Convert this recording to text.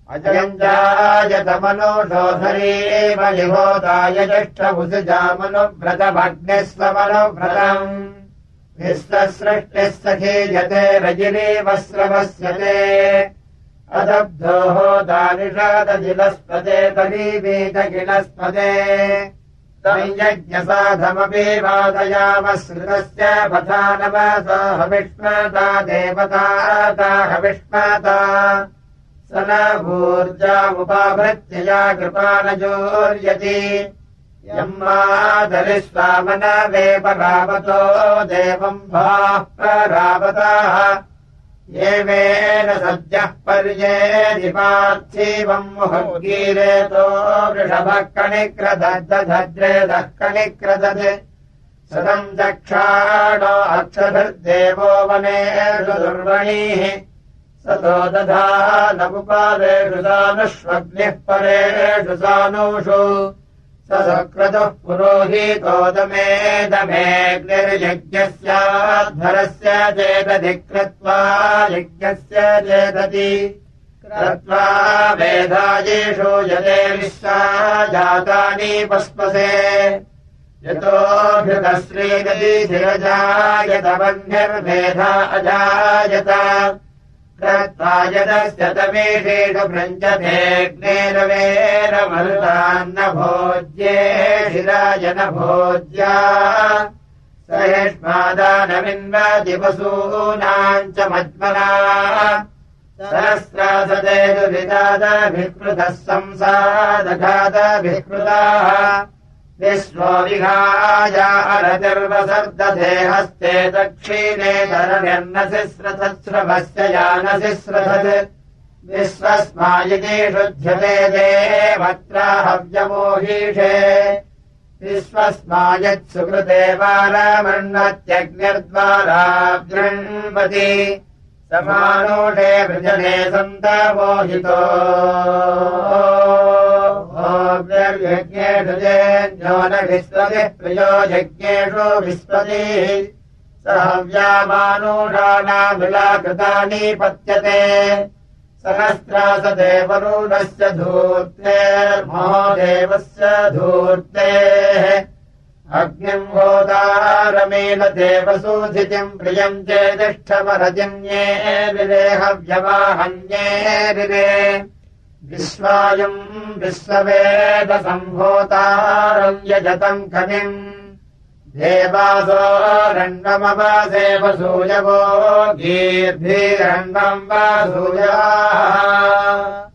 अजयञ्जायतमनुषोधरी बलिहोदाय ज्येष्ठभुजजामनुव्रतमग्निस्वमनुव्रतम् विश्वसृष्टिः सखीयते रजिनीवस्रवस्यते अदब्धो होदानिषादजिलस्पते तरीवीतगिलस्पते संयज्ञसाधमपि वादयामश्रितस्य पथानवसा हविष्मता देवता हविष्मता स न ऊर्जामुपाभृत्यया कृपानजोर्यति यम् मातरिस्वामनवे परावतो देवम् भाः परावताः येवेन सद्यः पर्येदि पार्थिवम् मुहुर्गीरेतो वृषभः कणिक्रदद्धद्रेदः कणिक्रदत् सदम् चक्षाणो अक्षभिर्देवो वनेषु दुर्वणीः सतो दधानमुपादेषु सानुष्वग्निः परेषु सानुषु स सक्रतुः पुरोहितोदमेदमेऽग्निर्यज्ञस्याध्वरस्य चेदधि कृत्वा यज्ञस्य चेदति कृत्वा वेदायेषु यते विश्वा जातानि पस्पसे यतोऽभ्युतश्रीगतिशिरजायत वह्निर्मेधा अजायत कृत्वा यदस्य तमेषेषु भ्रञ्जतेऽग्नेरवेरमरुतान्न भोज्ये शिराय न भोज्या स हेष्मादानमिन्वदिवसूनाम् च मज्मना सहस्रासते दुरितादभिकृतः संसादघातभिकृताः विश्वो विहाय अरतिर्वसर्दधे हस्ते दक्षिणे धरण्यन्नसिस्रथस्रवस्य यानसिस्रथत् विश्वस्मायिति शुध्यते देवत्राहव्यमोहीषे विश्वस्मायत्सुकृते वारमण्णत्यग्निर्द्वारा गृह्णपति समानोषे वृजने सन्तमोहितो यज्ञेषु जेन्यो न विस्पतिः प्रियो यज्ञेषु विस्पतिः स हव्यामानूषाणामिलाकृतानि पत्यते सहस्रासते वरुणस्य धूर्तेर्महोदेवस्य धूर्तेः अग्निम् होतारमेलते वसूधितिम् प्रियम् चेदिष्ठमरजिन्ये रिरे हव्यवाहन्ये विश्वायम् विश्ववेदसम्भूतारम् यजतम् कविम् देवासो रण्डमवासे वसूयवो गीर्भिरण्डम् वासूयाः